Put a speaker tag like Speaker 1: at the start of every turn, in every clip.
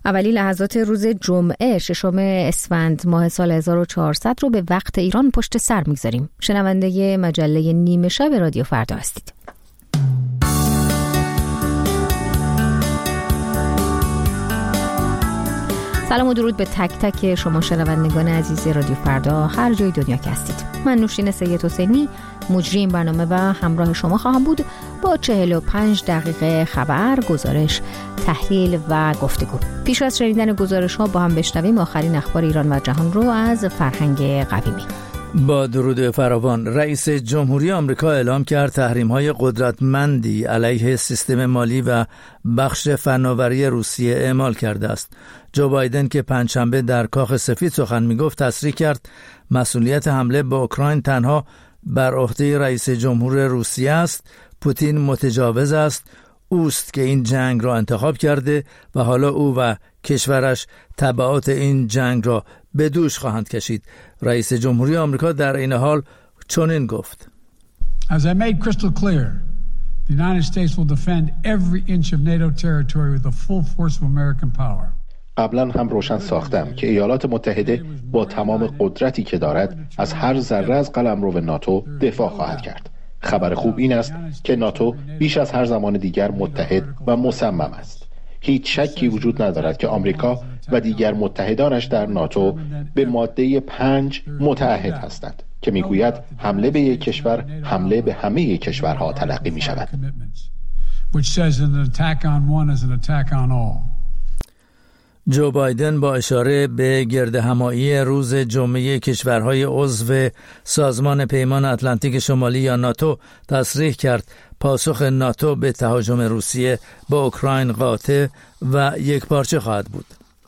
Speaker 1: اولی لحظات روز جمعه 6 اسفند ماه سال 1400 رو به وقت ایران پشت سر میگذاریم. شنونده مجله نیمه شب رادیو فردا هستید. سلام و درود به تک تک شما شنوندگان عزیز رادیو فردا هر جای دنیا که هستید. من نوشین سید حسینی مجری این برنامه و همراه شما خواهم بود با 45 دقیقه خبر، گزارش، تحلیل و گفتگو. پیش از شنیدن گزارش ها با هم بشنویم آخرین اخبار ایران و جهان رو از فرهنگ قویمی.
Speaker 2: با درود فراوان، رئیس جمهوری آمریکا اعلام کرد تحریم‌های قدرتمندی علیه سیستم مالی و بخش فناوری روسیه اعمال کرده است. جو بایدن که پنجشنبه در کاخ سفید سخن می‌گفت تصریح کرد مسئولیت حمله به اوکراین تنها بر عهده رئیس جمهور روسیه است. پوتین متجاوز است، اوست که این جنگ را انتخاب کرده و حالا او و کشورش تبعات این جنگ را به دوش خواهند کشید. رئیس جمهوری آمریکا در این حال چنین گفت:
Speaker 3: As I made crystal clear, the United States will defend every inch of NATO territory with the full force of American power.
Speaker 4: قبلا هم روشن ساختم که ایالات متحده با تمام قدرتی که دارد از هر ذره از قلمرو ناتو دفاع خواهد کرد. خبر خوب این است که ناتو بیش از هر زمان دیگر متحد و مصمم است. هیچ شکی وجود ندارد که آمریکا و دیگر متحدانش در ناتو به ماده 5 متعهد هستند که میگوید حمله به یک کشور حمله به همه کشورها تلقی می شود.
Speaker 2: جو بایدن با اشاره به گردهمایی روز جمعه کشورهای عضو سازمان پیمان اتلانتیک شمالی یا ناتو تصریح کرد پاسخ ناتو به تهاجم روسیه به اوکراین قاطع و یکپارچه خواهد بود.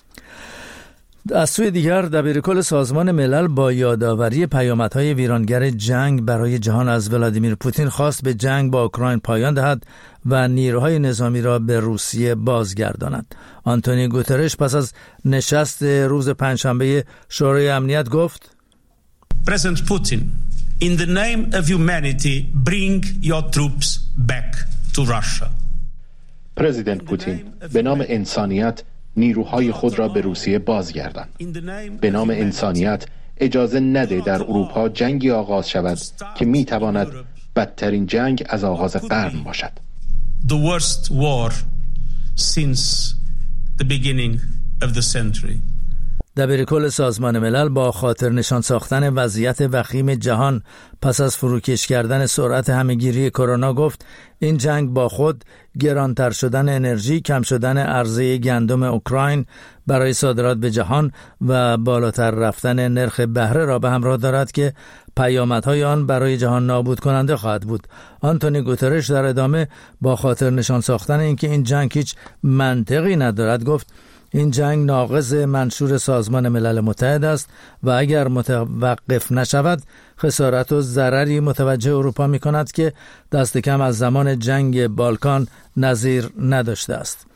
Speaker 2: از سوی دیگر دبیرکل سازمان ملل با یادآوری پیامدهای ویرانگر جنگ برای جهان از ولادیمیر پوتین خواست به جنگ با اوکراین پایان دهد و نیروهای نظامی را به روسیه بازگرداند. آنتونی گوترش پس از نشست روز پنجشنبه شورای امنیت گفت:
Speaker 5: President Putin, in the name of humanity, bring your troops back to Russia.
Speaker 4: پرزیدنت پوتین، به نام انسانیت نیروهای خود را به روسیه بازگردان. به نام انسانیت اجازه نده در اروپا جنگی آغاز شود که میتواند بدترین جنگ از آغاز قرن باشد.
Speaker 5: The worst war since the beginning of the century.
Speaker 2: دبیرکل سازمان ملل با خاطر نشان ساختن وضعیت وخیم جهان پس از فروکش کردن سرعت همهگیری کرونا گفت این جنگ با خود گرانتر شدن انرژی، کم شدن عرضه گندم اوکراین برای صادرات به جهان و بالاتر رفتن نرخ بهره را به همراه دارد که پیامدهای آن برای جهان نابود کننده خواهد بود. آنتونی گوترش در ادامه با خاطر نشان ساختن اینکه این جنگ هیچ منطقی ندارد گفت این جنگ ناقض منشور سازمان ملل متحد است و اگر متوقف نشود خسارت و ضرری متوجه اروپا می کند که دست کم از زمان جنگ بالکان نظیر نداشته است.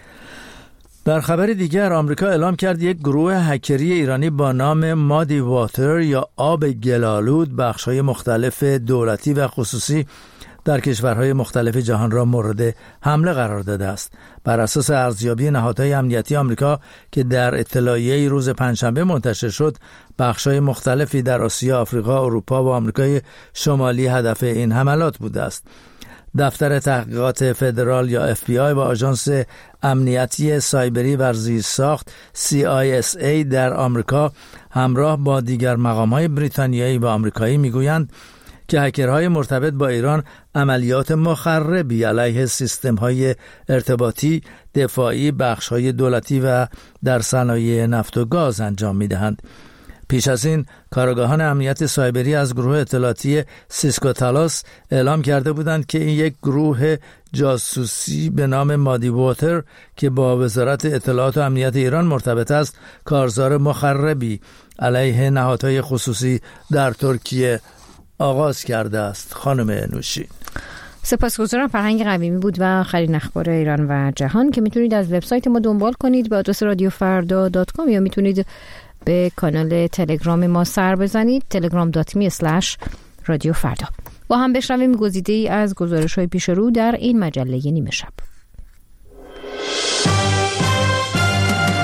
Speaker 2: در خبر دیگر آمریکا اعلام کرد یک گروه هکری ایرانی با نام مادی واتر یا آب گلالود بخش‌های مختلف دولتی و خصوصی در کشورهای مختلف جهان را مورد حمله قرار داده است. بر اساس ارزیابی نهادهای امنیتی آمریکا که در اطلاعیه روز پنجشنبه منتشر شد، بخش‌های مختلفی در آسیا، آفریقا، اروپا و آمریکای شمالی هدف این حملات بوده است. دفتر تحقیقات فدرال یا FBI و آژانس امنیتی سایبری و زیرساخت CISA در آمریکا همراه با دیگر مقام‌های بریتانیایی و آمریکایی میگویند که هکرهای مرتبط با ایران عملیات مخربی علیه سیستم‌های ارتباطی، دفاعی، بخش‌های دولتی و در صنایع نفت و گاز انجام می‌دهند. پیش از این کارآگاهان امنیت سایبری از گروه اطلاعاتی سیسکو تالاس اعلام کرده بودند که این یک گروه جاسوسی به نام مادی واتر که با وزارت اطلاعات و امنیت ایران مرتبط است، کارزار مخربی علیه نهادهای خصوصی در ترکیه آغاز کرده است. خانم نوشین.
Speaker 1: سپاسگزارم. فرهنگ قویمی بود و آخرین اخبار ایران و جهان که میتونید از وبسایت ما دنبال کنید به آدرس radiofarda.com یا میتونید به کانال تلگرام ما سر بزنید telegram.me/radiofarda. با هم بشنویم گزیده‌ای از گزارش‌های پیش رو در این مجله نیمه شب.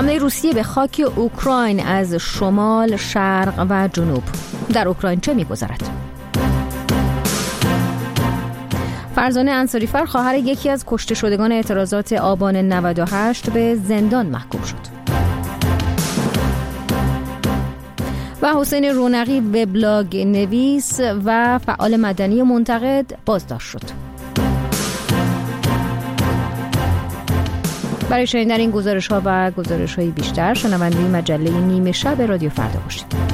Speaker 1: حمله روسیه به خاک اوکراین از شمال، شرق و جنوب. در اوکراین چه می‌گذرد؟ فرزانه انصاری‌فر خواهر یکی از کشته شدگان اعتراضات آبان 98 به زندان محکوم شد. و حسین رونقی وبلاگ نویس و فعال مدنی منتقد بازداشت شد. برای شنیدن این گزارش‌ها و گزارش‌های بیشتر شنونده مجله نیمه شب رادیو فردا باشید.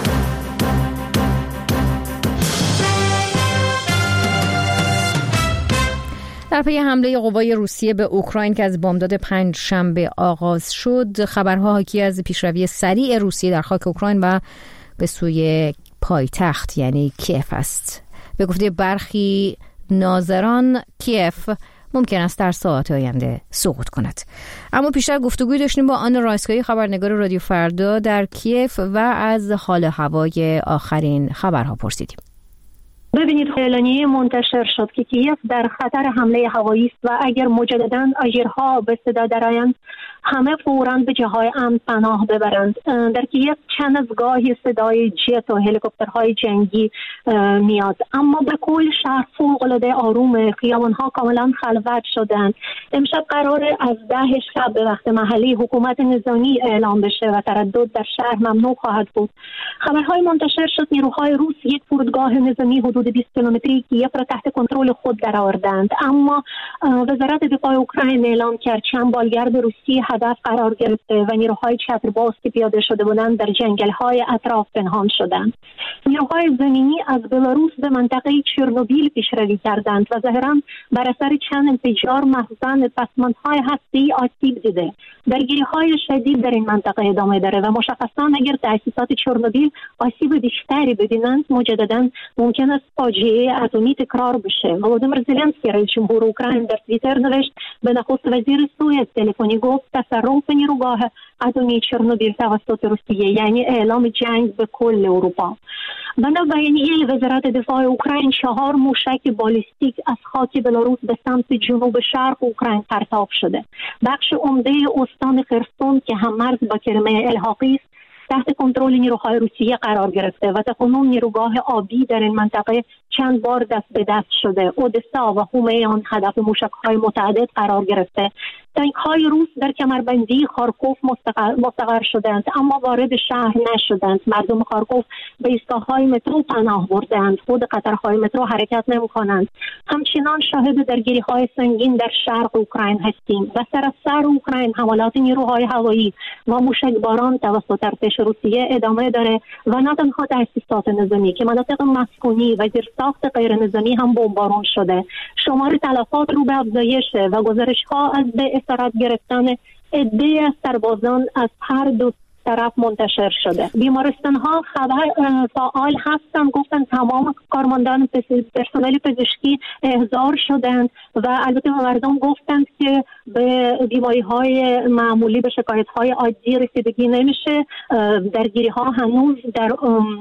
Speaker 1: در پی حمله قوای روسیه به اوکراین که از بامداد پنجشنبه آغاز شد، خبرها حاکی از پیشروی سریع روسیه در خاک اوکراین و به سوی پایتخت یعنی کیف است. به گفته برخی ناظران کیف ممکن است در ساعات آینده سقوط کند. اما پیشتر گفتگوی داشتیم با آنا رایسکایی، خبرنگار رادیو فردا در کیف، و از حال هوای آخرین خبرها پرسیدیم.
Speaker 6: ببینید، اعلامیه منتشر شد که کیف در خطر حمله هوایی است و اگر مجدداً آژیرها به صدا درآیند همه فوراً به جاهای امن پناه ببرند. در کیف چند از گاهی صدای جت و هلیکوپترهای جنگی میاد، اما به کل شهر فوق‌العاده آرومه. خیابان‌ها کاملاً خلوت شدند. امشب قراره از 10 شب به وقت محلی حکومت نظامی اعلام بشه و تردد در شهر ممنوع خواهد بود. خبرهای منتشر شد نیروهای روس یک فرودگاه نظامی حدود 20 کیلومتری کیف را تحت کنترل خود درآوردند، اما وزارت دفاع اوکراین اعلام کرد چند بالگرد روسی هدف قرار گرفته و نیروهای چترباز که پیاده شده بودند در جنگل‌های اطراف پنهان شدند. نیروهای زمینی از بلاروس به منطقه چرنوبیل پیشروی کردند و ظاهراً بر اثر چند انفجار مخزن پسماندهای هسته‌ای آسیب دیده. درگیری‌های شدید در این منطقه ادامه داره و مشخصاً اگر تأسیسات چرنوبیل آسیب بیشتری ببینند مجدداً ممکن است فاجعه اتمی تکرار بشه. ولودیمیر زلنسکی رئیس جمهور اوکراین در توییتر نوشت به نخست وزیر سوئد تلفنی گفت تصرف نیروگاه اتمی چرنوبیل توسط روسیه یعنی اعلام جنگ به کل اروپا. بنا بیانیه وزارت دفاع اوکراین 4 موشک بالستیک از خاک بلاروس به سمت جنوب شرق اوکراین پرتاب شده. بخش عمده استان خرسون که هم مرز با کرمه الحاقی است تحت کنترل نیروهای روسیه قرار گرفته و تاکنون نیروگاه آبی در این منطقه چند بار دست به دست شده. اودسا و حومه آن هدف موشک‌های متعدد قرار گرفته. تانک‌های روس در کمربندی خارکوف مستقر شدند اما وارد شهر نشدند. مردم خارکوف به ایستگاه‌های مترو پناه بردند. خود قطارهای مترو حرکت نمی‌کنند. همچنان شاهد درگیری‌های سنگین در شرق اوکراین هستیم و سراسر اوکراین حملات نیروهای هوایی و موشکباران توسط ارتش روسیه ادامه داره و نه تنها تأسیسات نظامی که مناطق مسکونی و زیرساخت غیر نظامی هم بمبارون شده. شمار تلفات رو به افزایشه و گزارش‌ها از به اسارت گرفتن عده‌ای از سربازان از هر دو طرف منتشر شده. بیمارستان‌ها خبر فعال هستن، گفتن تمام کارمندان پرسنل پزشکی احضار شدند و البته مردم گفتند که به بیماری‌های معمولی به شکایت‌های عادی رسیدگی نمیشه. درگیری‌ها هنوز در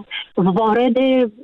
Speaker 6: وارد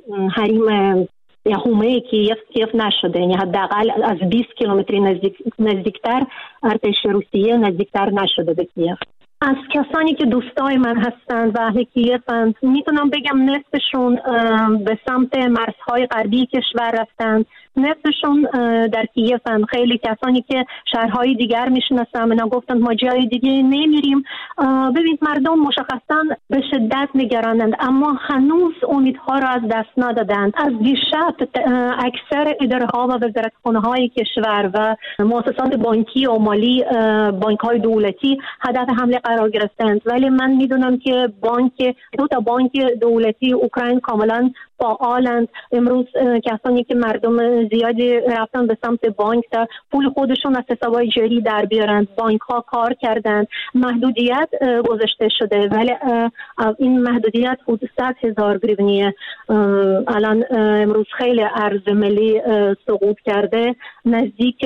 Speaker 6: حریم یا حومه کیف نشده، یعنی حداقل از 20 کیلومتری نزدیکتر ارتش روسیه نزدیکتر نشده به کیف. از کسانی که دوستای من هستند و اهل کیفند میتونم بگم نصفشون به سمت مرزهای غربی کشور رفتند، نصفشون در کیفند. خیلی کسانی که شهرهای دیگر میشناسم اینا گفتند ما جای دیگه نمیریم. ببینید مردم مشخصا به شدت نگرانند اما هنوز امیدها را از دست ندادند. از دیشب اکثر اداره‌ها و وزارتخانه‌های کشور و مؤسسات بانکی و مالی، بانک‌های دولتی هدف حمله قرار گرفتند، ولی من میدونم که دو تا بانک دولتی اوکراین کاملا فعالند. امروز کسانی که مردم زیادی رفتن به سمت بانک تا پول خودشون از حسابهای جاری در بیارند. بانک ها کار کردند، محدودیت گذاشته شده ولی این محدودیت حدود 100,000 گریونیه. الان امروز خیلی ارز ملی سقوط کرده، نزدیک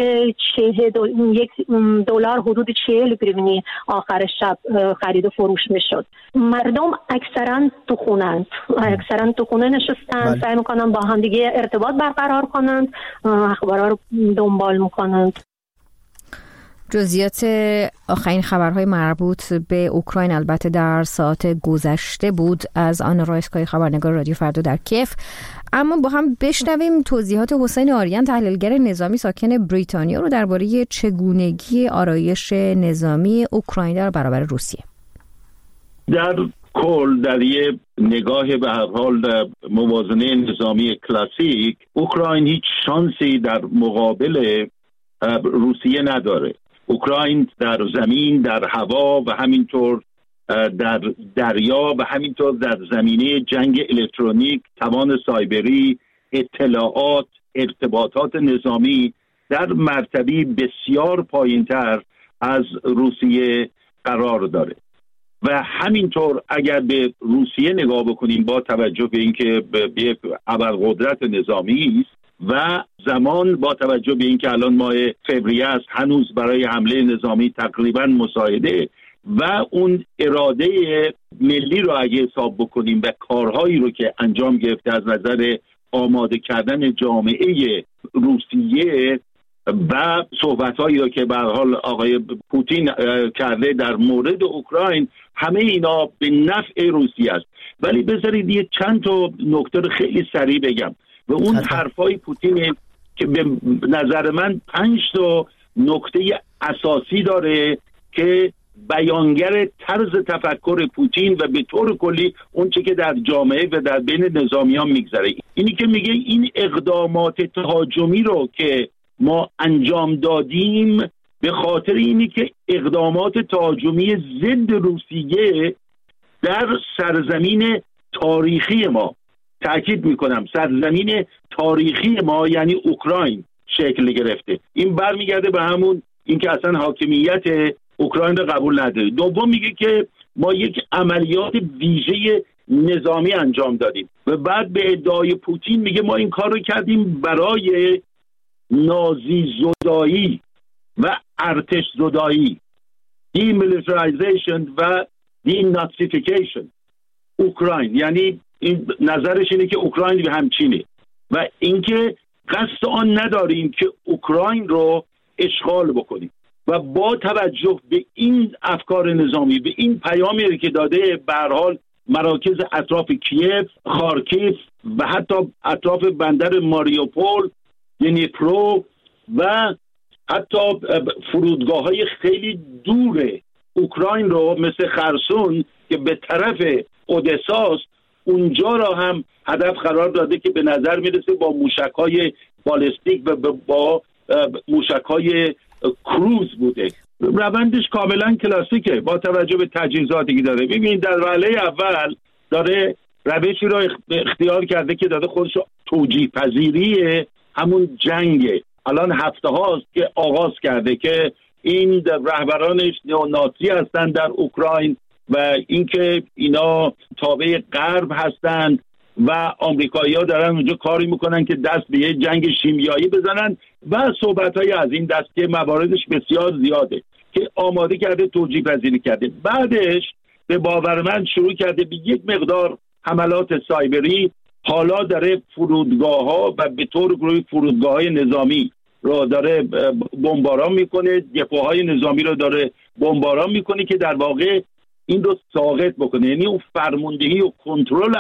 Speaker 6: $1 حدود 40 گریونی آخر شب خرید و فروش میشد. مردم اکثرا تو خونه نشستن، سعی میکنن با هم دیگه ارتباط برقرار کنند، اخبارا رو دنبال میکنند.
Speaker 1: جزئیات آخرین خبرهای مربوط به اوکراین البته در ساعت گذشته بود از آنا رایسکای خبرنگار رادیو فردا در کیف. اما با هم بشنویم توضیحات حسین آریان تحلیلگر نظامی ساکن بریتانیا رو درباره چگونگی آرایش نظامی اوکراین در برابر روسیه.
Speaker 7: در کل در یه نگاه به هر حال موازنه نظامی کلاسیک، اوکراین هیچ شانسی در مقابل روسیه نداره. اوکراین در زمین، در هوا و همینطور در دریا و همینطور در زمینه جنگ الکترونیک، توان سایبری، اطلاعات، ارتباطات نظامی در مرتبه بسیار پایین‌تر از روسیه قرار داره. و همینطور اگر به روسیه نگاه بکنیم با توجه به اینکه یک ابرقدرت نظامی است و زمان با توجه به اینکه الان ماه فوریه است، هنوز برای حمله نظامی تقریبا مساعده و اون اراده ملی رو اگه حساب بکنیم و کارهایی رو که انجام گرفته از نظر آماده کردن جامعه روسیه و صحبت‌هایی رو که به هر حال آقای پوتین کرده در مورد اوکراین، همه اینا به نفع روسیه است. ولی بذارید یه چند تا نکته خیلی سریع بگم و اون حرفای پوتین که به نظر من 5 تا نکته اساسی داره که بیانگر طرز تفکر پوتین و به طور کلی اون چه که در جامعه و در بین نظامیان میگذره. اینی که میگه این اقدامات تهاجمی رو که ما انجام دادیم به خاطر اینی که اقدامات تهاجمی ضد روسیه در سرزمین تاریخی ما، تأکید میکنم سرزمین تاریخی ما یعنی اوکراین شکل گرفته. این برمیگرده به همون اینکه اصلا حاکمیت اوکراین رو قبول نداره. دوم میگه که ما یک عملیات ویژه نظامی انجام دادیم و بعد به ادعای پوتین میگه ما این کار رو کردیم برای نازی زدایی و ارتش زدایی، دیمیلیتاریزیشن و دیناتسیفیکیشن اوکراین. یعنی این نظرش اینه که اوکراین به همچینه و اینکه قصد آن نداریم که اوکراین رو اشغال بکنیم. و با توجه به این افکار نظامی، به این پیامی که داده، به هر حال مراکز اطراف کیف، خارکیف و حتی اطراف بندر ماریوپول، دنیپرو و حتی فرودگاه‌های خیلی دور اوکراین رو مثل خرسون که به طرف اودساست، اونجا را هم هدف قرار داده که به نظر میرسه با موشک‌های بالستیک و با موشک‌های کروز بوده. روندش کاملا کلاسیکه با توجه به تجهیزاتی که داره. ببینید در وهله اول داره روشی را اختیار کرده که داده خودش توجیه پذیری همون جنگه. الان هفته هاست که آغاز کرده که این رهبرانش نئونازی هستن در اوکراین و اینکه اینا تابع غرب هستند و آمریکایی‌ها دارن اونجا کاری میکنن که دست به یه جنگ شیمیایی بزنن و صحبت‌های از این دست که مواردش بسیار زیاده که آماده کرده، توجیه پذیری کرده. بعدش به باور من شروع کرده به یک مقدار حملات سایبری. حالا داره فرودگاه‌ها و به طور گروهی فرودگاه‌های نظامی رو داره بمباران میکنه، دپوهای نظامی رو داره بمباران میکنه که در واقع این رو ساقط بکنه، یعنی اون فرماندهی و کنترل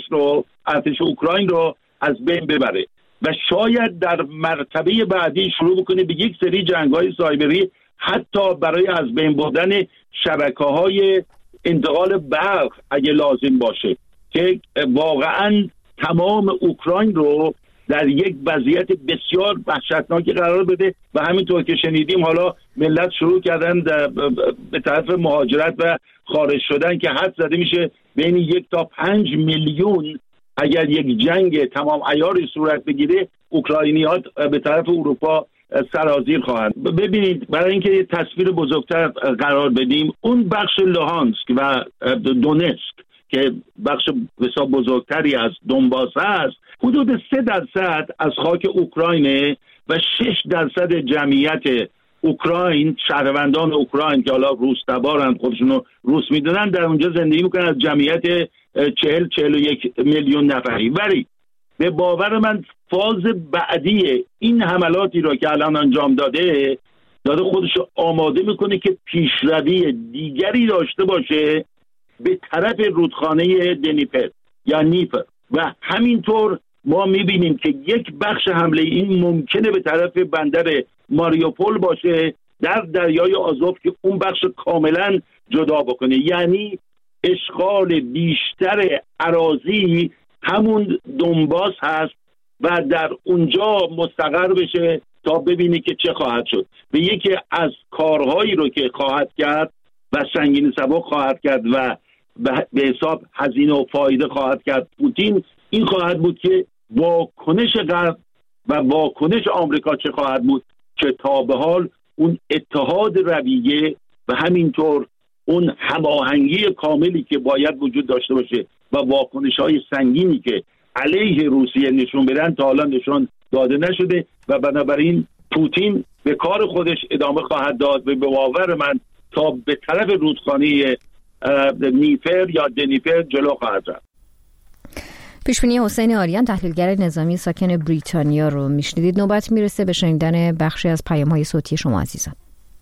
Speaker 7: ارتش اوکراین رو از بین ببره و شاید در مرتبه بعدی شروع بکنه به یک سری جنگ‌های سایبری، حتی برای از بین بردن شبکه‌های انتقال برق اگه لازم باشه، که واقعاً تمام اوکراین رو در یک وضعیت بسیار وحشتناکی قرار بده. و همینطور که شنیدیم حالا ملت شروع کردن به طرف مهاجرت و خارج شدن که حد زده میشه بین 1 تا 5 میلیون اگر یک جنگ تمام عیاری صورت بگیره اوکراینی‌ها به طرف اروپا سرازیر خواهند. ببینید برای اینکه یه تصویر بزرگتر قرار بدیم، اون بخش لوهانسک و دونتسک که بخش حساب بزرگتری از دونباس هست، حدود 3% از خاک اوکراینه و 6% جمعیت اوکراین، شهروندان اوکراین که حالا روس تبارن، خودشونو روس میدونن، در اونجا زندگی میکنن از جمعیت 40-41 میلیون نفری. ولی به باور من فاز بعدی این حملاتی رو که الان انجام داده داره خودش آماده میکنه که پیشروی دیگری داشته باشه به طرف رودخانه دنیپر یا نیپر و همینطور ما میبینیم که یک بخش حمله این ممکنه به طرف بندر ماریوپول باشه در دریای آزوف که اون بخش کاملا جدا بکنه، یعنی اشغال بیشتر اراضی همون دونباس هست و در اونجا مستقر بشه تا ببینی که چه خواهد شد. و یکی از کارهایی رو که خواهد کرد و سنگین سبک خواهد کرد و به حساب هزینه و فایده خواهد کرد پوتین این خواهد بود که واکنش غرب و واکنش آمریکا چه خواهد بود که تا به حال اون اتحاد رویه و همینطور اون هماهنگی کاملی که باید وجود داشته باشه و واکنش‌های سنگینی که علیه روسیه نشون بدن تا حالا نشون داده نشده و بنابراین پوتین به کار خودش ادامه خواهد داد و به باور من تا به طرف رودخانه نیپر یا دنیپر جلو خواهد رفت.
Speaker 1: پیشبینی حسین آریان تحلیلگر نظامی ساکن بریتانیا رو میشنیدید. نوبت میرسه به شنیدن بخشی از پیام‌های صوتی شما عزیزان.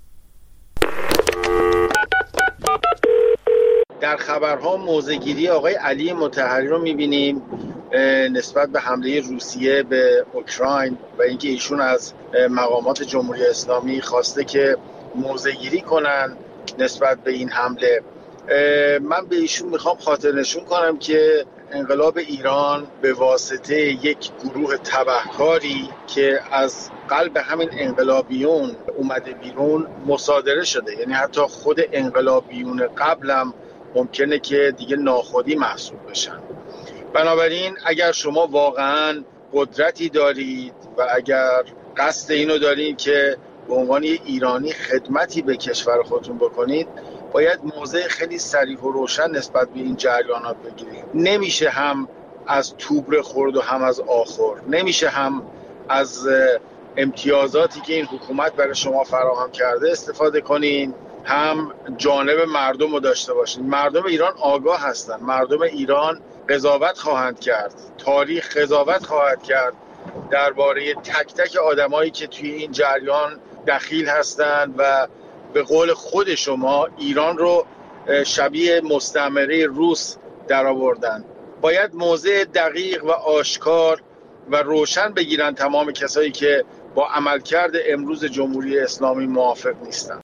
Speaker 8: در خبرها موضع‌گیری آقای علی مطهری رو می‌بینیم نسبت به حمله روسیه به اوکراین و اینکه ایشون از مقامات جمهوری اسلامی خواسته که موضع‌گیری کنن نسبت به این حمله. من به ایشون میخوام خاطر نشون کنم که انقلاب ایران به واسطه یک گروه تبهکاری که از قلب همین انقلابیون اومده بیرون مصادره شده، یعنی حتی خود انقلابیون قبلم ممکنه که دیگه ناخودی محسوب بشن. بنابراین اگر شما واقعا قدرتی دارید و اگر قصد اینو دارید که به عنوان ایرانی خدمتی به کشور خودتون بکنید باید موضع خیلی صریح و روشن نسبت به این جریانات بگیرید. نمیشه هم از توبر خورد و هم از آخر، نمیشه هم از امتیازاتی که این حکومت برای شما فراهم کرده استفاده کنین هم جانب مردم رو داشته باشین. مردم ایران آگاه هستن، مردم ایران قضاوت خواهند کرد، تاریخ قضاوت خواهد کرد درباره تک تک آدمایی که توی این جریان دخیل هستند و به قول خود شما ایران رو شبیه مستعمره روس درآوردن. باید موضع دقیق و آشکار و روشن بگیرن تمام کسایی که با عملکرد امروز جمهوری اسلامی موافق نیستن.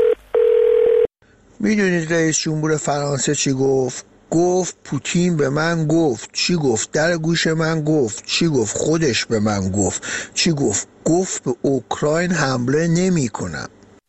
Speaker 9: میدونید رئیس جمهور فرانسه چی گفت؟ گفت پوتین به من گفت. چی گفت؟ در گوش من گفت. چی گفت؟ خودش به من گفت. چی گفت؟ گفت به اوکراین حمله نمی کنم.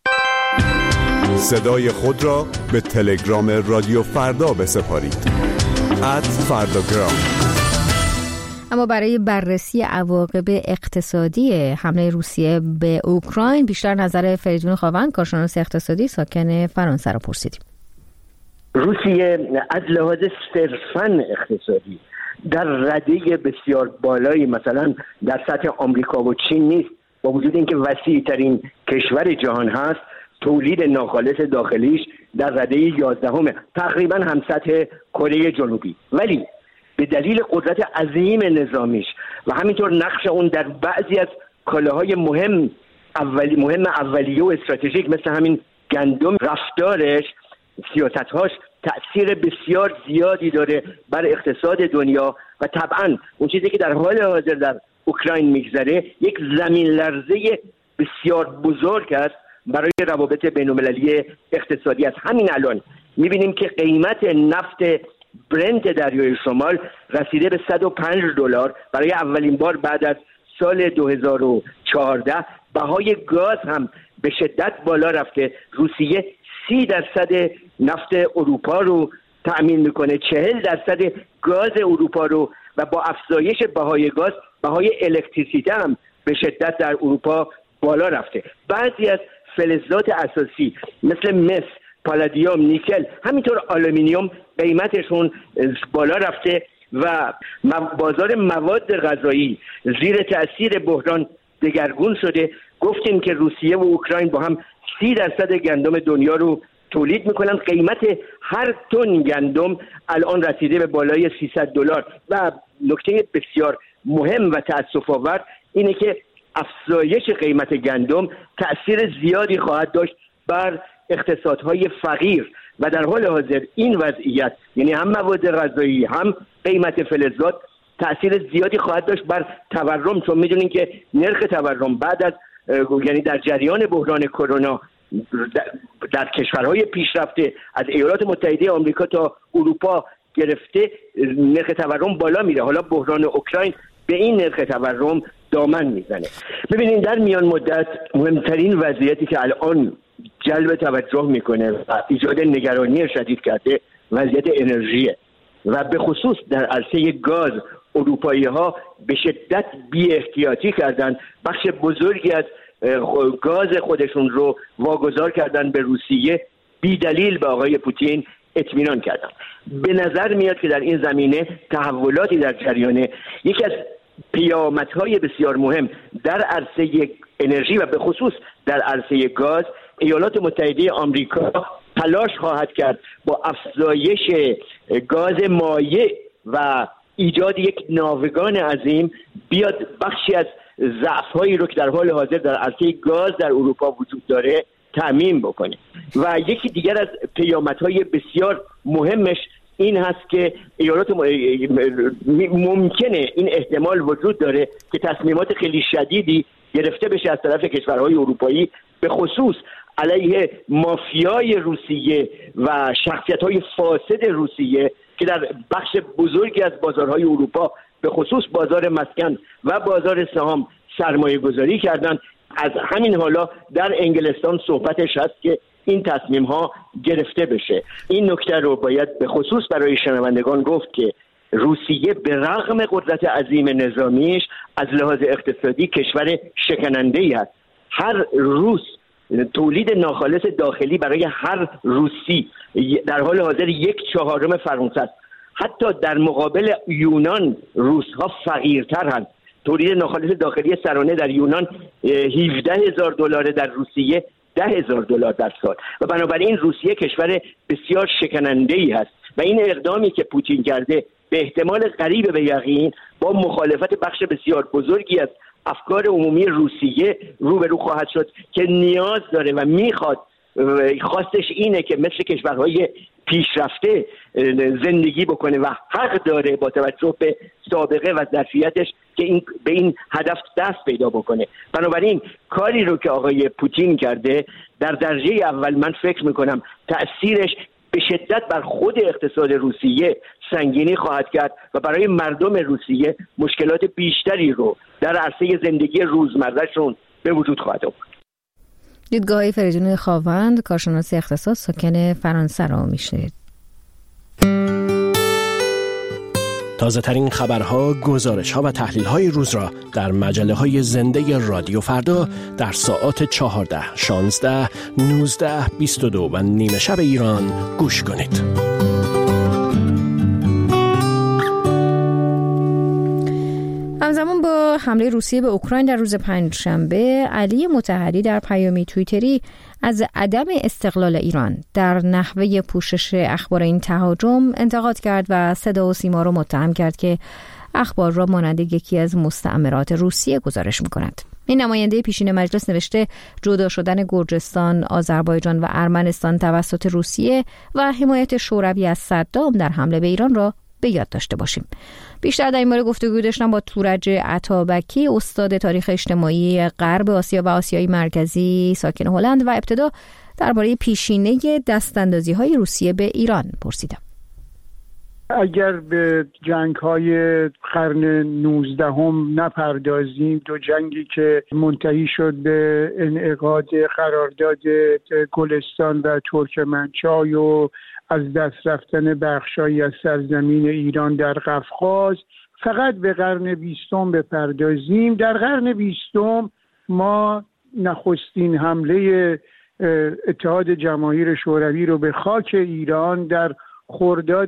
Speaker 10: صدای خود را به تلگرام رادیو فردا بسپارید. @فرداگرام.
Speaker 1: اما برای بررسی عواقب اقتصادی حمله روسیه به اوکراین بیشتر نظر فریدون خاوند کارشناس اقتصادی ساکن فرانسه را پرسیدیم.
Speaker 11: روسیه از لحاظ صرفاً اقتصادی در رده بسیار بالایی مثلا در سطح آمریکا و چین نیست، با وجود اینکه وسیع ترین کشور جهان هست. تولید ناخالص داخلیش در رده 11 تقریبا هم سطح کره جنوبی، ولی به دلیل قدرت عظیم نظامیش و همینطور نقش اون در بعضی از کالاهای مهم اولیه و استراتژیک مثل همین گندم، رفتارش، سیاستهاش تأثیر بسیار زیادی داره بر اقتصاد دنیا و طبعا اون چیزی که در حال حاضر در اوکراین میگذره یک زمین لرزه بسیار بزرگ است برای روابط بین‌المللی اقتصادی است. همین الان می‌بینیم که قیمت نفت برنت دریای شمال رسیده به $105 برای اولین بار بعد از سال 2014. بهای گاز هم به شدت بالا رفته. روسیه 30% نفت اروپا رو تأمین میکنه، 40% گاز اروپا رو، و با افزایش بهای گاز بهای الکتریسیته هم به شدت در اروپا بالا رفته. بعضی از فلزات اساسی مثل مس، پالادیوم، نیکل، همینطور آلومینیوم قیمتشون بالا رفته و بازار مواد غذایی زیر تأثیر بحران دگرگون شده. گفتیم که روسیه و اوکراین با هم 30% گندم دنیا رو تولید میکنن. قیمت هر تن گندم الان رسیده به بالای $300 و نکته بسیار مهم و تأسف آور اینه که افزایش قیمت گندم تأثیر زیادی خواهد داشت بر اقتصادهای فقیر و در حال حاضر این وضعیت، یعنی هم مواد غذایی هم قیمت فلزات، تأثیر زیادی خواهد داشت بر تورم، چون میدونین که نرخ تورم بعد از یعنی در جریان بحران کرونا در کشورهای پیشرفته از ایالات متحده آمریکا تا اروپا گرفته نرخ تورم بالا میره. حالا بحران اوکراین به این نرخ تورم دامن میزنه. ببینید در میان مدت مهمترین وضعیتی که الان جلب توجه میکنه و ایجاد نگرانی شدید کرده وضعیت انرژیه و به خصوص در عرصه گاز اروپایی ها به شدت بی احتیاطی کردن، بخش بزرگی از گاز خودشون رو واگذار کردن به روسیه، بی دلیل به آقای پوتین اطمینان کردن. به نظر میاد که در این زمینه تحولاتی در جریانه. یکی از پیامدهای بسیار مهم در عرصه انرژی و به خصوص در عرصه گاز، ایالات متحده آمریکا تلاش خواهد کرد با افزایش گاز مایع و ایجاد یک ناوگان عظیم بیاد بخشی از ضعف‌هایی رو که در حال حاضر در عرصه گاز در اروپا وجود داره تامین بکنه. و یکی دیگر از پیامدهای بسیار مهمش این هست که ایالات ممکنه این احتمال وجود داره که تصمیمات خیلی شدیدی گرفته بشه از طرف کشورهای اروپایی، به خصوص علیه مافیای روسیه و شخصیت‌های فاسد روسیه که در بخش بزرگی از بازارهای اروپا به خصوص بازار مسکن و بازار سهام سرمایه گذاری کردن. از همین حالا در انگلستان صحبتش هست که این تصمیم ها گرفته بشه. این نکته رو باید به خصوص برای شنوندگان گفت که روسیه به رغم قدرت عظیم نظامیش از لحاظ اقتصادی کشور شکننده‌ای است. هر روز تولید ناخالص داخلی برای هر روسی در حال حاضر 1/4 فرانسه است. حتی در مقابل یونان روس‌ها فقیرترند. تولید ناخالص داخلی سرانه در یونان $17,000 در روسیه $10,000 در سال و بنابراین روسیه کشور بسیار شکننده‌ای است و این اقدامی که پوتین کرده به احتمال قریب به یقین با مخالفت بخش بسیار بزرگی از افکار عمومی روسیه روبرو خواهد شد که نیاز داره و میخواد، خواستش اینه که مثل کشورهای پیشرفته زندگی بکنه و حق داره با توجه به سابقه و ظرفیتش که به این هدف دست پیدا بکنه. بنابراین کاری رو که آقای پوتین کرده در درجه اول من فکر میکنم تأثیرش به شدت بر خود اقتصاد روسیه سنگینی خواهد کرد و برای مردم روسیه مشکلات بیشتری رو در عرصه زندگی روزمرهشون به وجود خواهد آورد.
Speaker 1: دیدگاه فریدون خاوند، کارشناس اقتصاد ساکن فرانسه را میشنید.
Speaker 12: تازه ترین خبرها، گزارش‌ها و تحلیل‌های روز را در مجله‌های زنده رادیو فردا در ساعات 14، 16، 19، 22 و نیمه شب ایران گوش کنید.
Speaker 1: همزمان با حمله روسیه به اوکراین در روز پنجشنبه، علی مطهری در پیامی توییتری از عدم استقلال ایران در نحوه پوشش اخبار این تهاجم انتقاد کرد و صدا و سیما را متهم کرد که اخبار را مانند یکی از مستعمرات روسیه گزارش می‌کند. این نماینده پیشین مجلس نوشته جدا شدن گرجستان، آذربایجان و ارمنستان توسط روسیه و حمایت شوروی از صدام در حمله به ایران را به یاد داشته باشیم. بیشتر در این باره گفتگو داشتم با تورج عطابکی، استاد تاریخ اجتماعی غرب آسیا و آسیای مرکزی ساکن هلند، و ابتدا درباره پیشینه دستاندازی‌های روسیه به ایران پرسیدم.
Speaker 13: اگر به جنگ‌های قرن 19 نپردازیم، دو جنگی که منتهی شد به انعقاد قرارداد گلستان و ترکمنچای و از دست رفتن بخشایی از سرزمین ایران در قفقاز، فقط به قرن 20 بپردازیم. در قرن 20 ما نخستین حمله اتحاد جماهیر شوروی رو به خاک ایران در خرداد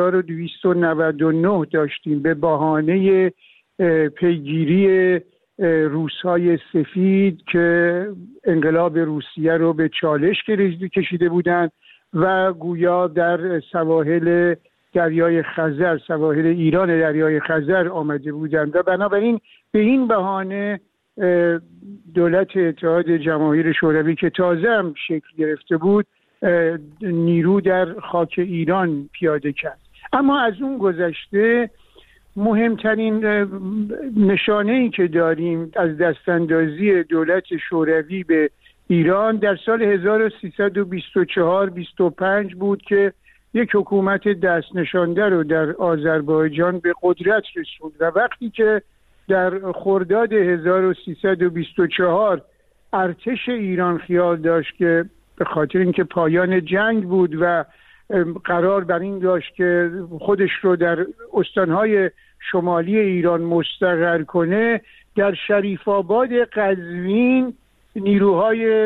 Speaker 13: 1299 داشتیم به بهانه پیگیری روس‌های سفید که انقلاب روسیه رو به چالش کشیده بودند و گویا در سواحل دریای خزر، سواحل ایران دریای خزر آمده بودند و بنابراین به این بهانه دولت اتحاد جماهیر شوروی که تازه هم شکل گرفته بود نیرو در خاک ایران پیاده کرد. اما از اون گذشته مهمترین نشانه‌ای که داریم از دستاندازی دولت شوروی به ایران در سال 1324-25 بود که یک حکومت دست نشانده رو در آذربایجان به قدرت رسوند و وقتی که در خرداد 1324 ارتش ایران خیال داشت که به خاطر اینکه پایان جنگ بود و قرار بر این داشت که خودش رو در استانهای شمالی ایران مستقر کنه، در شریف آباد قزوین نیروهای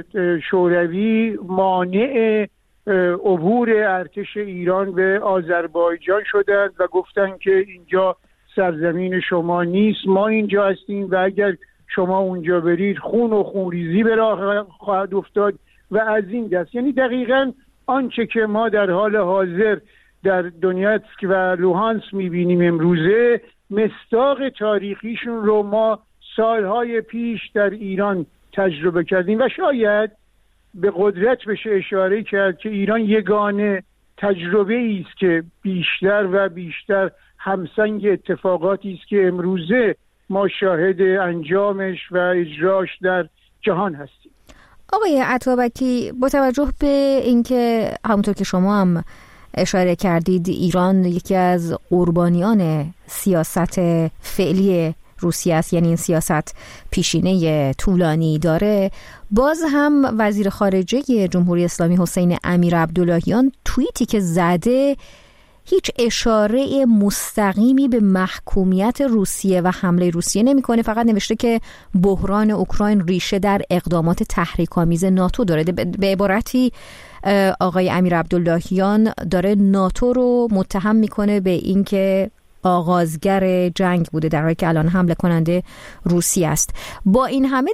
Speaker 13: شوروی مانع عبور ارتش ایران به آذربایجان شدند و گفتند که اینجا سرزمین شما نیست، ما اینجا هستیم و اگر شما اونجا برید خون و خونریزی به راه خواهد افتاد و از این دست. یعنی دقیقاً آنچه که ما در حال حاضر در دونیتسک و لوهانسک میبینیم امروزه، مصداق تاریخیشون رو ما سالهای پیش در ایران تجربه کردیم و شاید به قدرت بشه اشاره کرد که ایران یگانه تجربه است که بیشتر و بیشتر همسنگ اتفاقاتی است که امروزه ما شاهد انجامش و اجراش در جهان هستیم.
Speaker 1: آقای عطابکی، با توجه به اینکه همونطور که شما هم اشاره کردید ایران یکی از قربانیان سیاست فعلی روسیه است، یعنی این سیاست پیشینه طولانی داره، باز هم وزیر خارجه جمهوری اسلامی حسین امیرعبداللهیان توییتی که زده هیچ اشاره مستقیمی به محکومیت روسیه و حمله روسیه نمی‌کنه، فقط نوشته که بحران اوکراین ریشه در اقدامات تحریک‌آمیز ناتو داره. به عبارتی آقای امیرعبداللهیان داره ناتو رو متهم میکنه به اینکه آغازگر جنگ بوده در حالی که الان حمله کننده روسیه است. با این همه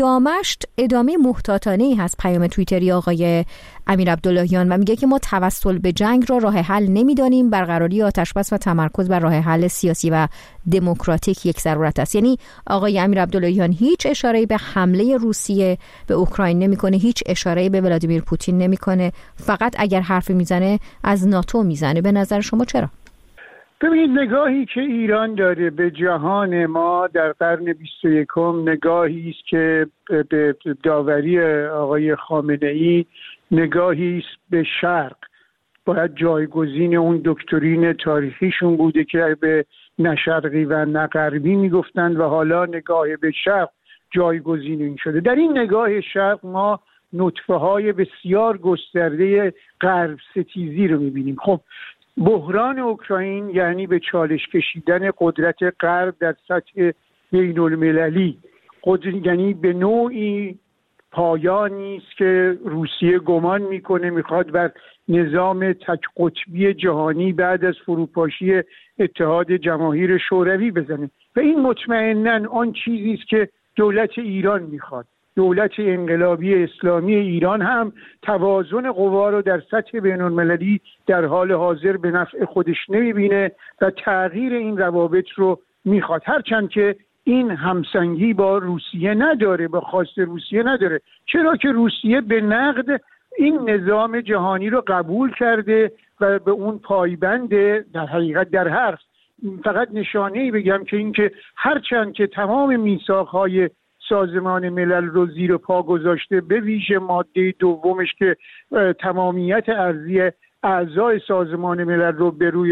Speaker 1: ادامه محتاطانه‌ای هست پیام توییتری آقای امیرعبداللهیان و میگه که ما توسل به جنگ را راه حل نمیدانیم، برقراری آتشبس و تمرکز بر راه حل سیاسی و دموکراتیک یک ضرورت است. یعنی آقای امیرعبداللهیان هیچ اشاره‌ای به حمله روسیه به اوکراین نمیکنه، هیچ اشاره‌ای به ولادیمیر پوتین نمیکنه، فقط اگر حرفی میزنه از ناتو میزنه. به نظر شما چرا؟
Speaker 13: ببینید، نگاهی که ایران داره به جهان ما در قرن 21 نگاهی است که به داوری آقای خامنه‌ای نگاهی است به شرق. باید جایگزین اون دکترین تاریخیشون بوده که به نه شرقی و نه غربی میگفتند و حالا نگاه به شرق جایگزین این شده. در این نگاه شرق ما نطفه های بسیار گسترده غرب ستیزی رو میبینیم. خب بحران اوکراین یعنی به چالش کشیدن قدرت غرب در سطح بین المللی، یعنی به نوعی پایانی است که روسیه گمان میکنه میخواد بر نظام تک قطبی جهانی بعد از فروپاشی اتحاد جماهیر شوروی بزنه و این مطمئناً آن چیزی است که دولت ایران میخواد. دولت انقلابی اسلامی ایران هم توازن قوا رو در سطح بین‌المللی در حال حاضر به نفع خودش نمیبینه و تغییر این روابط رو میخواد، هرچند که این همسنگی با روسیه نداره، با خواست روسیه نداره. چرا که روسیه به نقد این نظام جهانی رو قبول کرده و به اون پایبنده. در حقیقت در حرف فقط نشانه‌ای بگم که اینکه هرچند که تمام میثاق‌های سازمان ملل رو زیر پا گذاشته، به ویژه ماده دومش که تمامیت ارضی اعضای سازمان ملل رو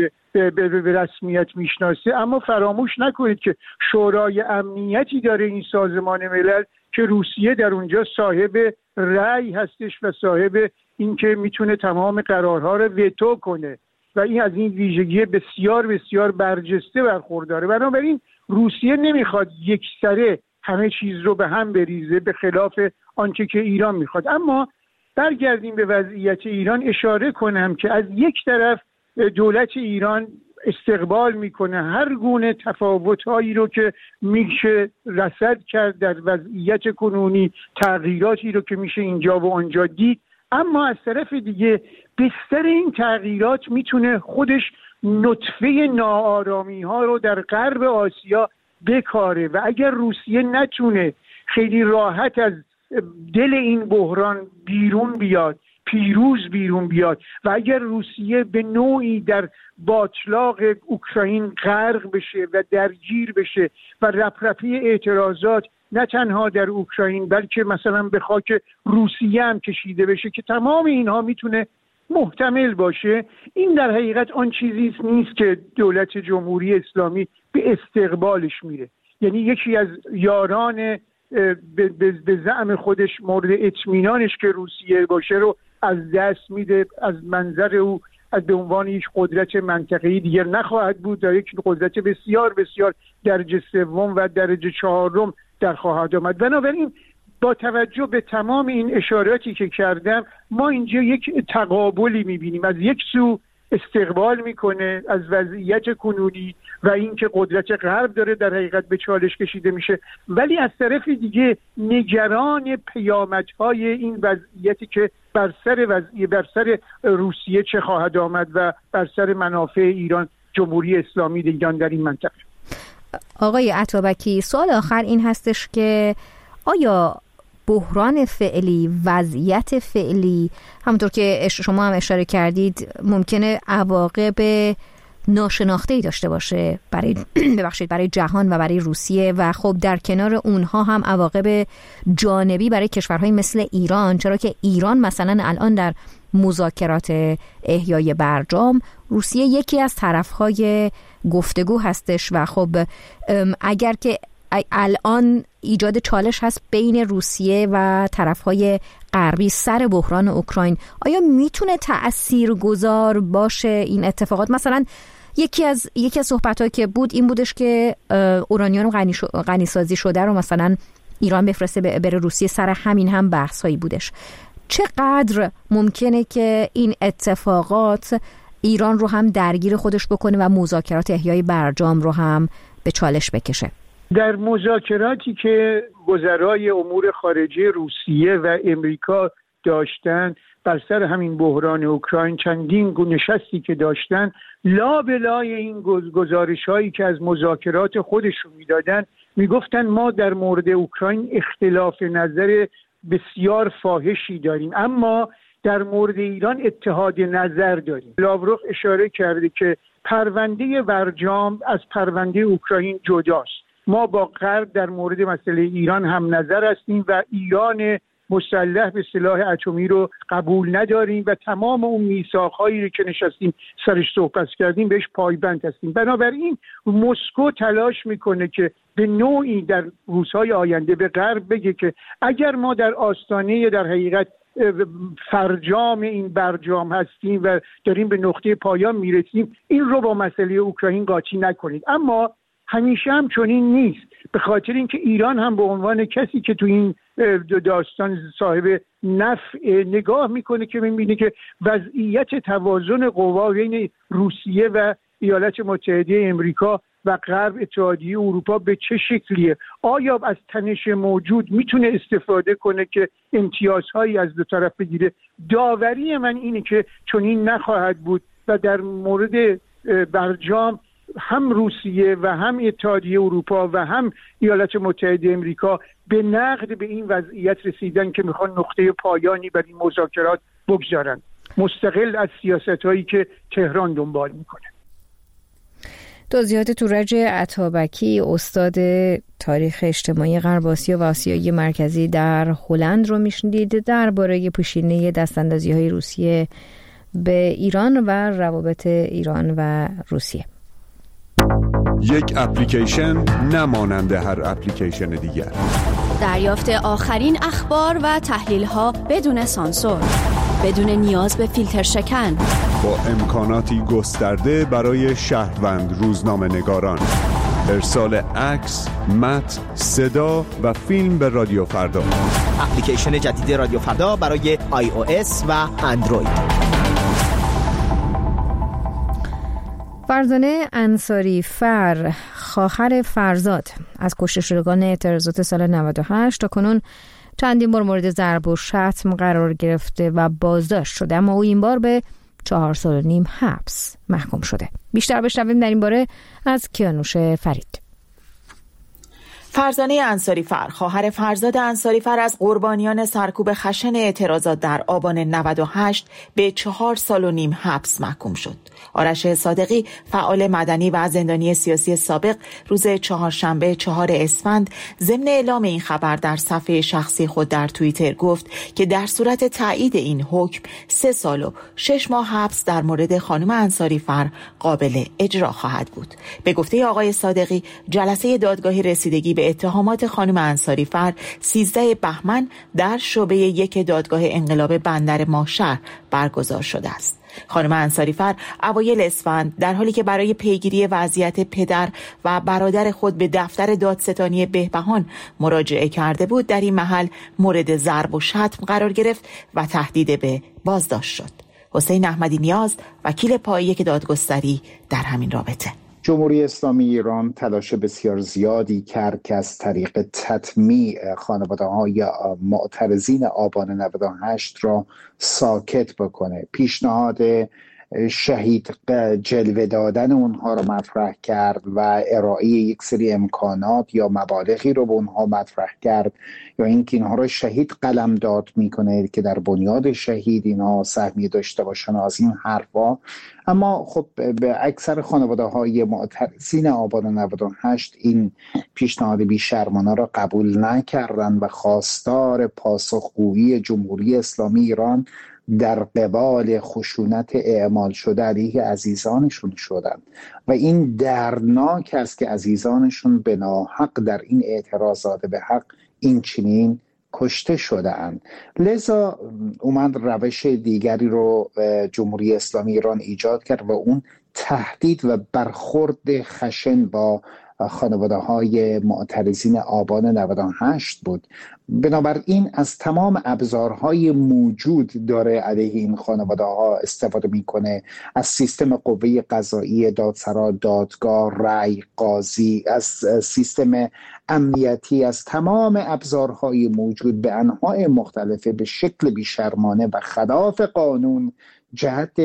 Speaker 13: به رسمیت میشناسه، اما فراموش نکنید که شورای امنیتی داره این سازمان ملل که روسیه در اونجا صاحب رأی هستش و صاحب این که میتونه تمام قرارها رو وتو کنه و این از این ویژگی بسیار بسیار برجسته برخورداره. بنابراین روسیه نمیخواد یکسره همه چیز رو به هم بریزه به خلاف آنچه که ایران میخواد. اما برگردیم به وضعیت ایران، اشاره کنم که از یک طرف دولت ایران استقبال میکنه هر گونه تفاوت‌هایی رو که میشه رصد کرد در وضعیت کنونی، تغییراتی رو که میشه اینجا و آنجا دید، اما از طرف دیگه بستر این تغییرات میتونه خودش نطفه ناآرامی ها رو در غرب آسیا بکاره و اگر روسیه نتونه خیلی راحت از دل این بحران بیرون بیاد، پیروز بیرون بیاد و اگر روسیه به نوعی در باطلاق اوکراین غرق بشه و درگیر بشه و رپرپی اعتراضات نه تنها در اوکراین بلکه مثلا به خاک روسیه هم کشیده بشه که تمام اینها میتونه محتمل باشه، این در حقیقت آن چیزی نیست که دولت جمهوری اسلامی به استقبالش میره. یعنی یکی از یاران به زعم خودش مورد اطمینانش که روسیه باشه رو از دست میده. از منظر او از به عنوان یک قدرت منطقه‌ای دیگر نخواهد بود، در یک قدرت بسیار بسیار درجه سوم و درجه چهارم در خواهد آمد. بنابراین با توجه به تمام این اشاراتی که کردم ما اینجا یک تقابلی میبینیم. از یک سو استقبال میکنه از وضعیت کنونی و اینکه قدرت غرب داره در حقیقت به چالش کشیده میشه، ولی از طرف دیگه نگران پیامدهای این وضعیتی که بر سر روسیه چه خواهد آمد و بر سر منافع ایران، جمهوری اسلامی ایران در این منطقه.
Speaker 1: آقای عطابکی، سوال آخر این هستش که آیا بحران فعلی، وضعیت فعلی، همونطور که شما هم اشاره کردید، ممکنه عواقب ناشناخته‌ای داشته باشه برای جهان و برای روسیه و خب در کنار اونها هم عواقب جانبی برای کشورهای مثل ایران، چرا که ایران مثلا الان در مذاکرات احیای برجام، روسیه یکی از طرفهای گفتگو هستش و خب اگر که الان ایجاد چالش هست بین روسیه و طرفهای غربی سر بحران اوکراین، آیا میتونه تأثیرگذار باشه این اتفاقات؟ مثلا یکی از صحبت‌هایی که بود این بودش که اورانیوم غنی سازی شده رو مثلا ایران بفرسته بره روسیه، سر همین هم بحث‌هایی بودش. چقدر ممکنه که این اتفاقات ایران رو هم درگیر خودش بکنه و مذاکرات احیای برجام رو هم به چالش بکشه؟
Speaker 13: در مذاکراتی که وزرای امور خارجه روسیه و امریکا داشتن بر سر همین بحران اوکراین، چندین نشستی که داشتن، لابلای این گزارش هایی که از مذاکرات خودشون میدادن میگفتن ما در مورد اوکراین اختلاف نظر بسیار فاحشی داریم، اما در مورد ایران اتحاد نظر داریم. لاوروف اشاره کرده که پرونده برجام از پرونده اوکراین جداست. ما با غرب در مورد مسئله ایران هم نظر هستیم و ایران مسلح به سلاح اتمی رو قبول نداریم و تمام اون میثاق‌هایی که نشستیم سرش صحبت کردیم بهش پایبند هستیم. بنابراین مسکو تلاش میکنه که به نوعی در روزهای آینده به غرب بگه که اگر ما در آستانه در حقیقت فرجام این برجام هستیم و داریم به نقطه پایان میرسیم، این رو با مسئله اوکراین قاطی نکنید. اما همیشه هم چنین نیست، به خاطر اینکه ایران هم به عنوان کسی که تو این داستان صاحب نفع نگاه میکنه که میبینه که وضعیت توازن قوا بین روسیه و ایالات متحده امریکا و غرب، اتحادیه اروپا به چه شکلیه. آیا از تنش موجود میتونه استفاده کنه که امتیازهایی از دو طرف بگیره؟ داوری من اینه که چنین نخواهد بود و در مورد برجام هم روسیه و هم اتحادیه اروپا و هم ایالات متحده امریکا به نقد به این وضعیت رسیدن که میخوان نقطه پایانی بر این مذاکرات بگذارن، مستقل از سیاست‌هایی که تهران دنبال میکنه.
Speaker 1: توضیحات تورج عطابکی، استاد تاریخ اجتماعی غرب آسیا و آسیای مرکزی در هلند رو میشنیدید درباره پیشینه دستاندازی‌های روسیه به ایران و روابط ایران و روسیه.
Speaker 10: یک اپلیکیشن نمانند هر اپلیکیشن دیگر.
Speaker 14: دریافت آخرین اخبار و تحلیل‌ها بدون سانسور، بدون نیاز به فیلتر شکن،
Speaker 10: با امکاناتی گسترده برای شهروند روزنامه‌نگاران. ارسال عکس، متن، صدا و فیلم به رادیو فردا.
Speaker 15: اپلیکیشن جدید رادیو فردا برای iOS و اندروید.
Speaker 1: فرزانه انصاری فر، خواهر فرزاد، از کشته شدگان اعتراضات سال 98 تا کنون چندین بار مورد ضرب و شتم قرار گرفته و بازداشت شده، اما او این بار به 4.5 سال حبس محکوم شده. بیشتر بشنویم در این باره از کیانوش فرید.
Speaker 16: فرزانه انصاریفر، خواهر فرزاد انصاریفر، از قربانیان سرکوب خشن اعتراضات در آبان 98 به 4 سال و نیم حبس محکوم شد. آرش صادقی، فعال مدنی و زندانی سیاسی سابق، روز چهارشنبه 4 اسفند ضمن اعلام این خبر در صفحه شخصی خود در توییتر گفت که در صورت تایید این حکم 3 سال و 6 ماه حبس در مورد خانم انصاریفر قابل اجرا خواهد بود. به گفته آقای صادقی، جلسه دادگاهی رسیدگی به اتهامات خانم انصاریفر 13 بهمن در شعبه 1 دادگاه انقلاب بندر ماهشهر برگزار شده است. خانم انصاریفر اوایل اسفند در حالی که برای پیگیری وضعیت پدر و برادر خود به دفتر دادستانی بهبهان مراجعه کرده بود، در این محل مورد ضرب و شتم قرار گرفت و تهدید به بازداشت شد. حسین احمدی نیاز، وکیل پایه دادگستری در همین رابطه:
Speaker 17: جمهوری اسلامی ایران تلاش بسیار زیادی کرد که از طریق تطمیع خانواده‌های معترضین آبان 98 را ساکت بکنه. پیشنهاد شهید جلوه دادن اونها رو مطرح کرد و ارائه یک سری امکانات یا مبالغی رو به اونها مطرح کرد، یا اینکه اینها رو شهید قلمداد میکنه که در بنیاد شهید اینها سهمی داشته باشن از این حرفا. اما خب به اکثر خانواده‌های معترضین آبان 98 این پیشنهاد بی‌شرمانه را قبول نکردند و خواستار پاسخگویی جمهوری اسلامی ایران در قبال خشونت اعمال شده علیه عزیزانشون شدند و این دردناک است که عزیزانشون به ناحق در این اعتراضات به حق این چنین کشته شده اند. لذا اومد روش دیگری رو جمهوری اسلامی ایران ایجاد کرد و اون تهدید و برخورد خشن با خانواده‌های معترضین آبان 98 بود. بنابراین از تمام ابزارهای موجود داره علیه این خانواده‌ها استفاده میکنه، از سیستم قوه قضایی، دادسرا، دادگاه، رأی، قاضی، از سیستم امنیتی، از تمام ابزارهای موجود به انواع مختلفه به شکل بیشرمانه و خلاف قانون جهت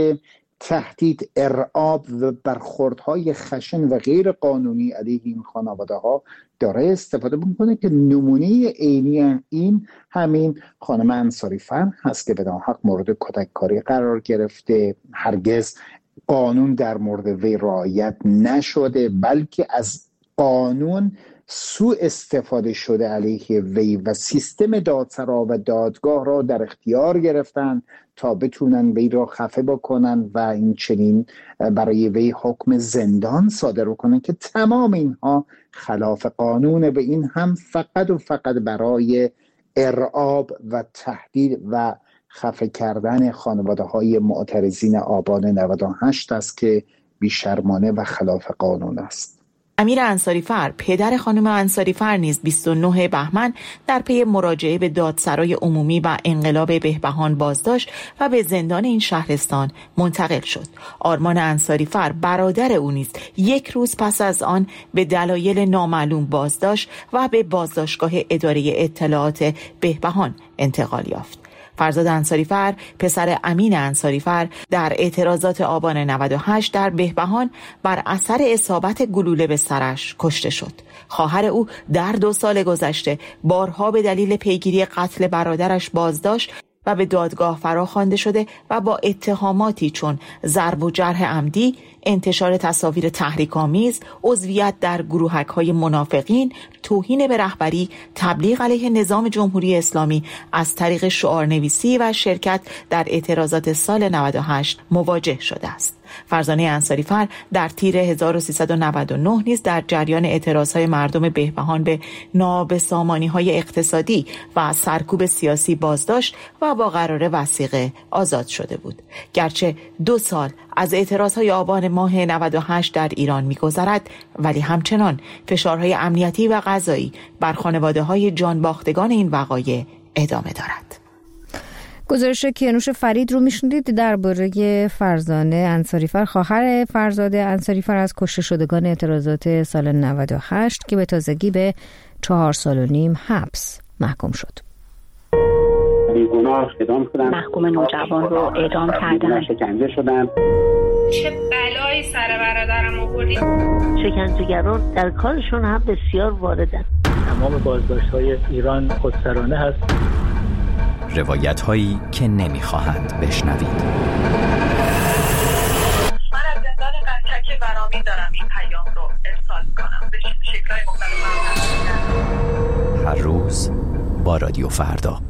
Speaker 17: تهدید، ارعاب و برخوردهای خشن و غیر قانونی علیه این خانواده‌ها داره استفاده میکنه که نمونه عینی این همین خانم انصاریفر هست که به ناحق مورد کتککاری قرار گرفته. هرگز قانون در مورد وی رعایت نشده، بلکه از قانون سوء استفاده شده علیه وی و سیستم دادسرا و دادگاه را در اختیار گرفتن تا بتونن وی را خفه بکنن و این چنین برای وی حکم زندان صادر کنن که تمام اینها خلاف قانونه و این هم فقط و فقط برای ارعاب و تهدید و خفه کردن خانواده‌های معترضین آبان 98 است که بیشرمانه و خلاف قانون است.
Speaker 16: امیر انصاریفر، پدر خانم انصاریفر، نیز 29 بهمن در پی مراجعه به دادسرای عمومی و انقلاب بهبهان بازداشت و به زندان این شهرستان منتقل شد. آرمان انصاریفر، برادر او نیز 1 روز پس از آن به دلایل نامعلوم بازداشت و به بازداشتگاه اداره اطلاعات بهبهان انتقال یافت. فرزاد انصاریفر، پسر امین انصاریفر، در اعتراضات آبان 98 در بهبهان بر اثر اصابت گلوله به سرش کشته شد. خواهر او در 2 سال گذشته بارها به دلیل پیگیری قتل برادرش بازداشت و به دادگاه فراخوانده شده و با اتهاماتی چون ضرب و جرح عمدی، انتشار تصاویر تحریک‌آمیز، عضویت در گروهک‌های منافقین، توهین به رهبری، تبلیغ علیه نظام جمهوری اسلامی از طریق شعارنویسی و شرکت در اعتراضات سال 98 مواجه شده است. فرزانه انصاریفر در تیر 1399 نیز در جریان اعتراضهای مردم بهبهان به نابسامانی‌های اقتصادی و سرکوب سیاسی بازداشت و با قرار وثیقه آزاد شده بود. گرچه 2 سال از اعتراضهای آبان ماه 98 در ایران می‌گذرد، ولی همچنان فشارهای امنیتی و قضایی بر خانواده‌های جانباختگان این وقایع ادامه دارد.
Speaker 1: گزارش کیانوش فرید رو میشنیدید درباره فرزانه انصاریفر، خواهر فرزاد انصاریفر از کشته شدگان اعتراضات سال 98 که به تازگی به 4 سال و نیم حبس محکوم شد.
Speaker 18: بیگناه اعدام شدن، محکوم نوجوان رو اعدام کردن، شکنجه شدن.
Speaker 19: چه بلایی سر برادرم آوردی؟
Speaker 20: شکنجهگران در کارشون هم بسیار واردن. تمام بازداشت‌های ایران خودسرانه هست.
Speaker 21: روایت‌هایی که نمی‌خواهند بشنوید.
Speaker 22: من از زندان قنچک برامین دارم این پیام رو ارسال می‌کنم به شکل‌های مختلف.
Speaker 21: هر روز با رادیو فردا.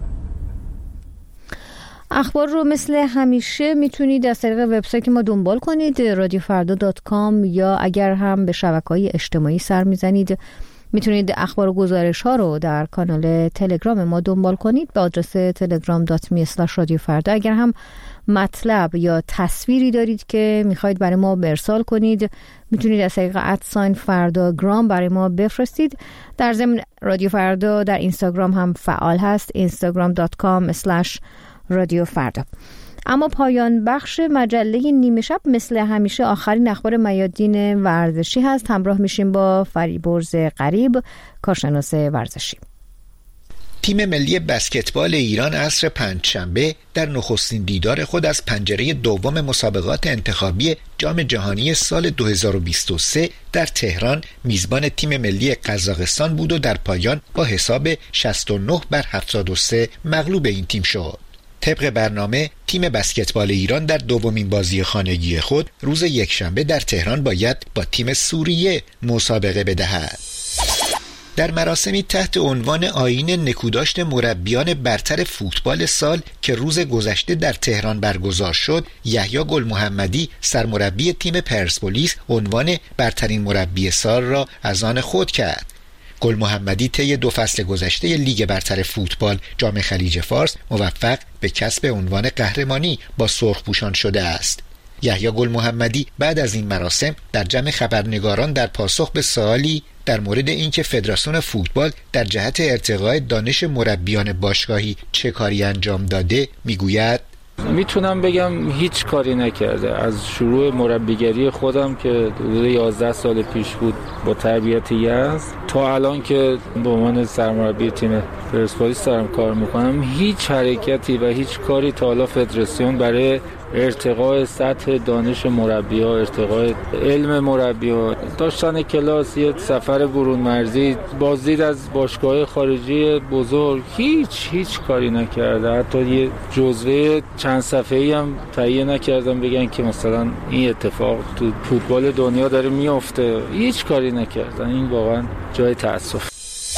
Speaker 1: اخبار رو مثل همیشه میتونید از طریق وبسایت ما دنبال کنید radiofrda.com، یا اگر هم به شبکه‌های اجتماعی سر میزنید میتونید اخبار و گزارش ها رو در کانال تلگرام ما دنبال کنید به آدرس telegram.me/radiofrda. اگر هم مطلب یا تصویری دارید که میخواید برای ما ارسال کنید میتونید از طریق @فردا برای ما بفرستید. در ضمن رادیو فردا در اینستاگرام هم فعال هست، instagram.com/radiofrda. اما پایان بخش مجله نیمه شب مثل همیشه آخرین اخبار میادین ورزشی هست. همراه میشیم با فریبرز غریب، کارشناس ورزشی.
Speaker 23: تیم ملی بسکتبال ایران عصر پنجشنبه در نخستین دیدار خود از پنجره دوم مسابقات انتخابی جام جهانی سال 2023 در تهران میزبان تیم ملی قزاقستان بود و در پایان با حساب 69-73 مغلوب این تیم شد. طبق برنامه تیم بسکتبال ایران در دومین بازی خانگی خود روز یکشنبه در تهران باید با تیم سوریه مسابقه بدهد. در مراسمی تحت عنوان آیین نکوداشت مربیان برتر فوتبال سال که روز گذشته در تهران برگزار شد، یحیی گل محمدی سرمربی تیم پرسپولیس عنوان برترین مربی سال را از آن خود کرد. گل محمدی طی 2 فصل گذشته لیگ برتر فوتبال جام خلیج فارس موفق به کسب عنوان قهرمانی با سرخپوشان شده است. یحیی گل محمدی بعد از این مراسم در جمع خبرنگاران در پاسخ به سوالی در مورد اینکه فدراسیون فوتبال در جهت ارتقاء دانش مربیان باشگاهی چه کاری انجام داده میگوید:
Speaker 24: میتونم بگم هیچ کاری نکرده. از شروع مربیگری خودم که حدود 11 سال پیش بود با تربیت یزد تا الان که به عنوان سرمربی تیم پرسپولیس دارم کار میکنم، هیچ حرکتی و هیچ کاری تا حالا فدراسیون برای ارتقاء سطح دانش مربی‌ها، ارتقاء علم مربی‌ها، داشتن کلاس، یه سفر برون مرزی، بازدید از باشگاه خارجی بزرگ، هیچ کاری نکرده. حتی یه جزوه چند صفحه‌ای هم تهیه نکردم بگن که مثلا این اتفاق تو فوتبال دنیا داره میفته. هیچ کاری نکردن. این واقعا جای تأسف.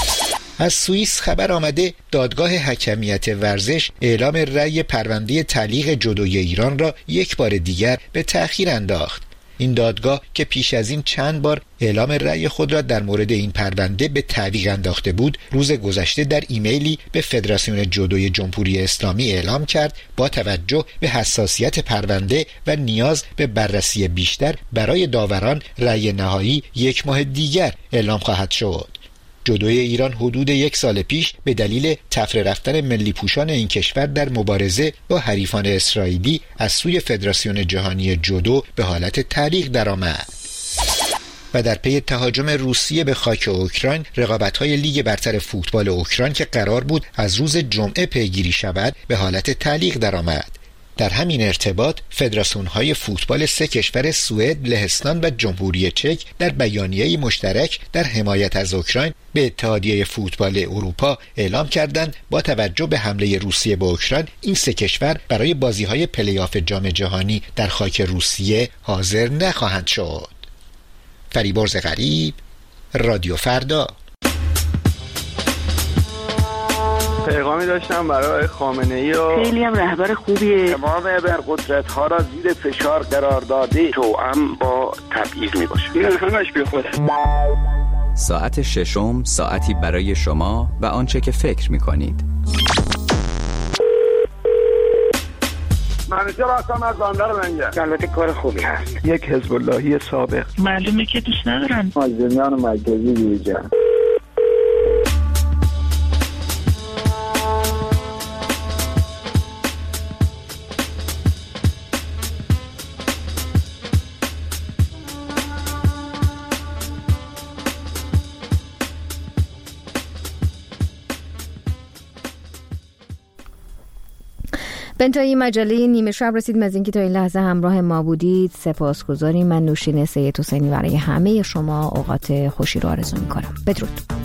Speaker 23: از سوئیس خبر آمده دادگاه حکمیت ورزش اعلام رأی پرونده تعلیق جودوی ایران را یک بار دیگر به تأخیر انداخت. این دادگاه که پیش از این چند بار اعلام رأی خود را در مورد این پرونده به تعویق انداخته بود، روز گذشته در ایمیلی به فدراسیون جودوی جمهوری اسلامی اعلام کرد با توجه به حساسیت پرونده و نیاز به بررسی بیشتر برای داوران رأی نهایی 1 ماه دیگر اعلام خواهد شد. جودوی ایران حدود 1 سال پیش به دلیل تفره رفتن ملی پوشان این کشور در مبارزه با حریفان اسرائیلی از سوی فدراسیون جهانی جودو به حالت تعلیق درآمد. و در پی تهاجم روسیه به خاک اوکراین، رقابت‌های لیگ برتر فوتبال اوکراین که قرار بود از روز جمعه پیگیری شود به حالت تعلیق درآمد. در همین ارتباط فدراسیون‌های فوتبال 3 کشور سوئد، لهستان و جمهوری چک در بیانیه‌ای مشترک در حمایت از اوکراین به اتحادیه فوتبال اروپا اعلام کردند با توجه به حمله روسیه به اوکراین این 3 کشور برای بازی‌های پلی‌آف جام جهانی در خاک روسیه حاضر نخواهند شد. فریبرز غریب، رادیو فردا.
Speaker 25: پیغامی داشتم برای خامنه‌ای و
Speaker 11: خیلی هم رهبر خوبیه.
Speaker 25: تمام ابرقدرت‌ها را زیر فشار قرار داده، توأم با تبعیض میباشه. این همش بی خوده.
Speaker 21: ساعت ششم، ساعتی برای شما و آنچه که فکر می‌کنید.
Speaker 25: منیجر هستم از بندر منجر. البته کار خوبی هست.
Speaker 13: یک حزب اللهی سابق.
Speaker 25: معلومه که دوست ندارن.
Speaker 26: مازنیان مرکزی دیجا.
Speaker 1: به انتهای مجله نیمه شب رسیدیم. از اینکه تا این لحظه همراه ما بودید سپاسگزاریم. من نوشین سید حسینی برای همه شما اوقات خوشی رو آرزو می‌کنم. بدرود.